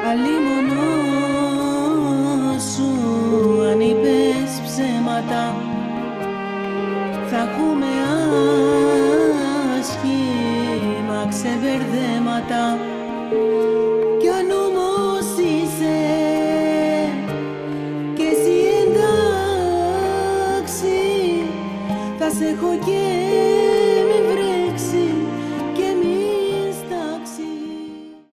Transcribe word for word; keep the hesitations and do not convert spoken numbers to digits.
Αλίμονο σου αν είπες ψέματα θα έχουμε άσχημα ξεμπερδέματα. Κι αν όμως είσαι κι εσύ εντάξει θα σε έχω και